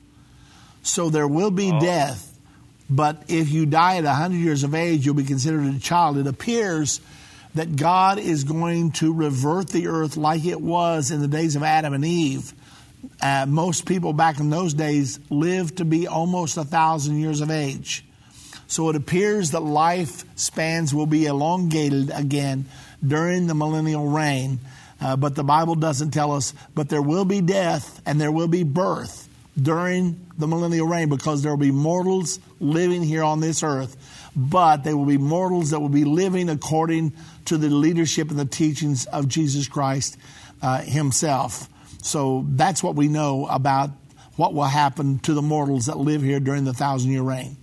So there will be oh. death, but if you die at a hundred years of age, you'll be considered a child. It appears that God is going to revert the earth like it was in the days of Adam and Eve. Uh, most people back in those days lived to be almost a thousand years of age. So it appears that life spans will be elongated again during the millennial reign. Uh, but the Bible doesn't tell us, but there will be death and there will be birth during the millennial reign, because there will be mortals living here on this earth. But they will be mortals that will be living according to the leadership and the teachings of Jesus Christ uh, himself. So that's what we know about what will happen to the mortals that live here during the thousand-year reign.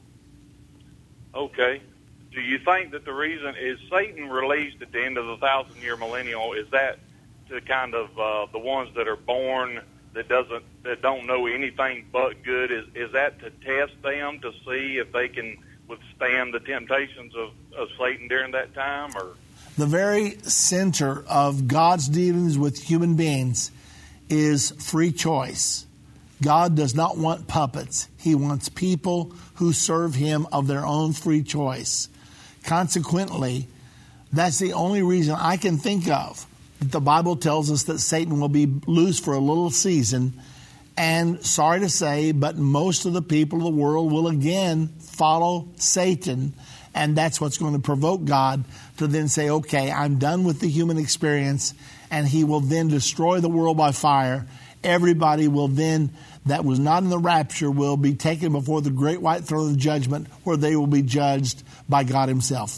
Okay. Do you think that the reason is Satan released at the end of the thousand-year millennial, is that to kind of uh, the ones that are born that doesn't that don't know anything but good? Is is that to test them to see if they can withstand the temptations of, of Satan during that time? Or the very center of God's dealings with human beings is free choice. God does not want puppets. He wants people who serve him of their own free choice. Consequently, that's the only reason I can think of that the Bible tells us that Satan will be loose for a little season. And sorry to say, but most of the people of the world will again follow Satan. And that's what's going to provoke God to then say, okay, I'm done with the human experience. And he will then destroy the world by fire. Everybody will then, that was not in the rapture, will be taken before the great white throne of judgment, where they will be judged by God himself.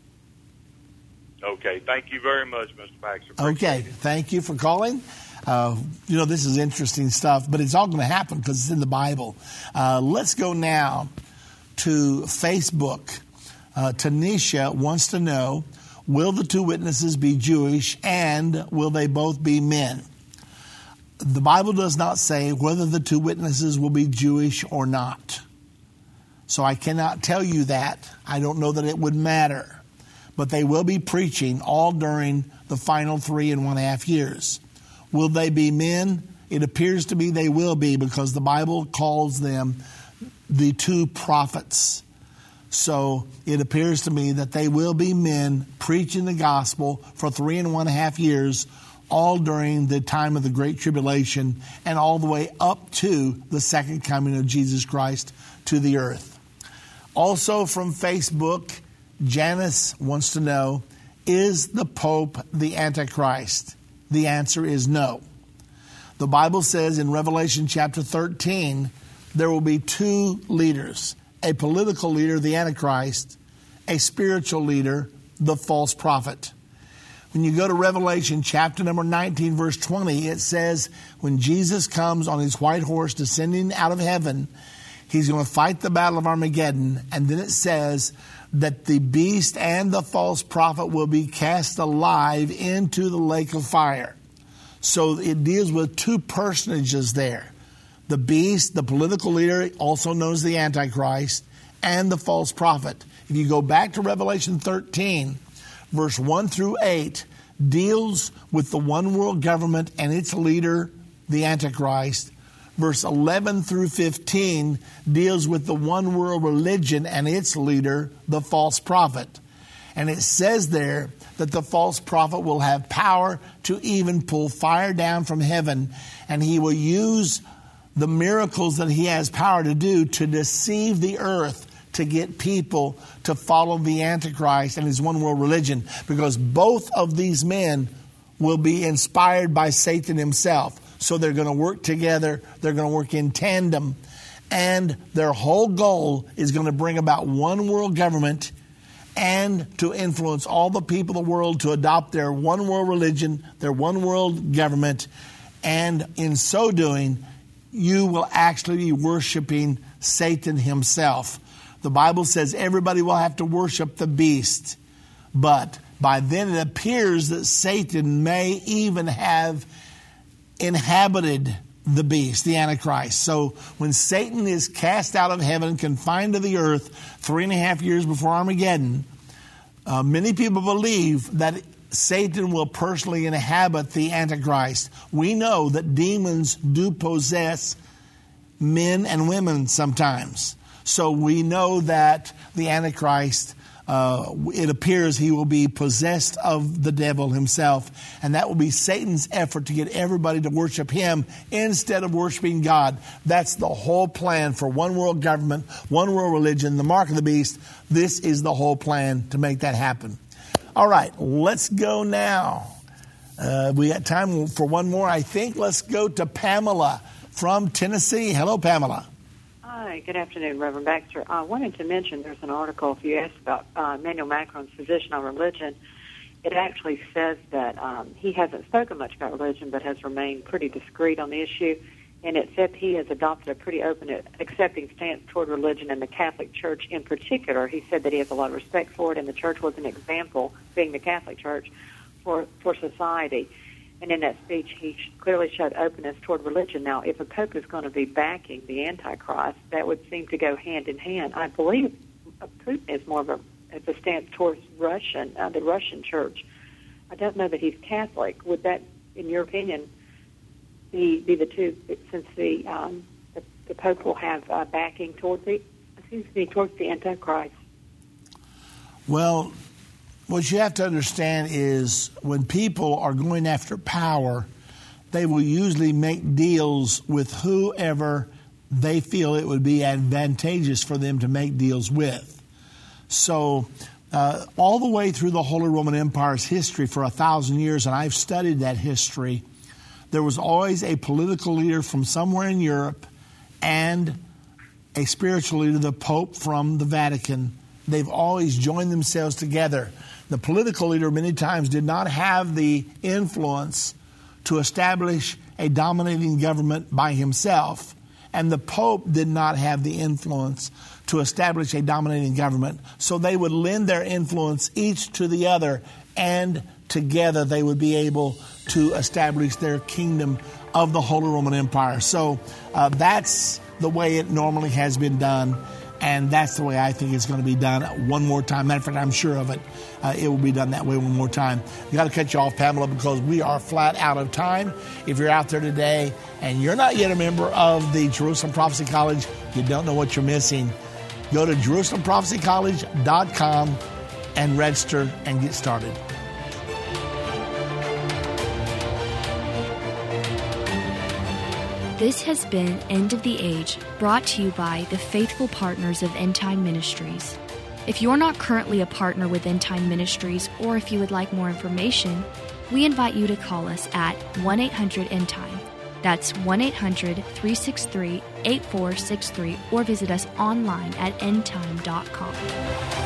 Okay. Thank you very much, Mister Baxter. Okay. Thank you for calling. Uh, you know, this is interesting stuff, but it's all going to happen because it's in the Bible. Uh, let's go now to Facebook. Uh, Tanisha wants to know, will the two witnesses be Jewish, and will they both be men? The Bible does not say whether the two witnesses will be Jewish or not. So I cannot tell you that. I don't know that it would matter. But they will be preaching all during the final three and one half years. Will they be men? It appears to me they will be, because the Bible calls them the two prophets. So it appears to me that they will be men preaching the gospel for three and one half years, all during the time of the Great Tribulation and all the way up to the second coming of Jesus Christ to the earth. Also from Facebook, Janice wants to know, is the Pope the Antichrist? The answer is no. The Bible says in Revelation chapter thirteen, there will be two leaders, a political leader, the Antichrist, a spiritual leader, the false prophet. When you go to Revelation chapter number nineteen, verse twenty, it says, when Jesus comes on his white horse descending out of heaven, he's going to fight the battle of Armageddon. And then it says that the beast and the false prophet will be cast alive into the lake of fire. So it deals with two personages there. The beast, the political leader, also known as the Antichrist, and the false prophet. If you go back to Revelation thirteen, verse one through eight, deals with the one world government and its leader, the Antichrist. Verse eleven through fifteen deals with the one world religion and its leader, the false prophet. And it says there that the false prophet will have power to even pull fire down from heaven, and he will use the miracles that he has power to do to deceive the earth, to get people to follow the Antichrist and his one world religion, because both of these men will be inspired by Satan himself. So they're going to work together, they're going to work in tandem, and their whole goal is going to bring about one world government and to influence all the people of the world to adopt their one world religion, their one world government, and in so doing, you will actually be worshiping Satan himself. The Bible says everybody will have to worship the beast, but by then it appears that Satan may even have inhabited the beast, the Antichrist. So when Satan is cast out of heaven, confined to the earth, three and a half years before Armageddon, uh, many people believe that Satan will personally inhabit the Antichrist. We know that demons do possess men and women sometimes. So we know that the Antichrist, uh, it appears he will be possessed of the devil himself. And that will be Satan's effort to get everybody to worship him instead of worshiping God. That's the whole plan for one world government, one world religion, the mark of the beast. This is the whole plan to make that happen. All right, let's go now. Uh, we got time for one more, I think. Let's go to Pamela from Tennessee. Hello, Pamela. Hi, good afternoon, Reverend Baxter. I wanted to mention there's an article, if you asked about uh, Emmanuel Macron's position on religion, it actually says that um, he hasn't spoken much about religion but has remained pretty discreet on the issue, and it said he has adopted a pretty open, accepting stance toward religion and the Catholic Church in particular. He said that he has a lot of respect for it, and the Church was an example, being the Catholic Church, for, for society. And in that speech, he clearly showed openness toward religion. Now, if a pope is going to be backing the Antichrist, that would seem to go hand in hand. I believe Putin is more of a, of a stance towards Russian, uh, the Russian Church. I don't know that he's Catholic. Would that, in your opinion, be, be the two? Since the um, the, the pope will have uh, backing towards the, seems to be towards the Antichrist. Well, what you have to understand is when people are going after power, they will usually make deals with whoever they feel it would be advantageous for them to make deals with. So uh, all the way through the Holy Roman Empire's history for a thousand years, and I've studied that history, there was always a political leader from somewhere in Europe and a spiritual leader, the Pope from the Vatican. They've always joined themselves together. The political leader many times did not have the influence to establish a dominating government by himself, and the Pope did not have the influence to establish a dominating government. So they would lend their influence each to the other, and together they would be able to establish their kingdom of the Holy Roman Empire. So uh, that's the way it normally has been done. And that's the way I think it's going to be done one more time. Matter of fact, I'm sure of it. Uh, it will be done that way one more time. I got to cut you off, Pamela, because we are flat out of time. If you're out there today and you're not yet a member of the Jerusalem Prophecy College, you don't know what you're missing. Go to Jerusalem Prophecy College dot com and register and get started. This has been End of the Age, brought to you by the faithful partners of End Time Ministries. If you're not currently a partner with End Time Ministries, or if you would like more information, we invite you to call us at one eight hundred end time. That's one eight hundred three six three eight four six three, or visit us online at end time dot com.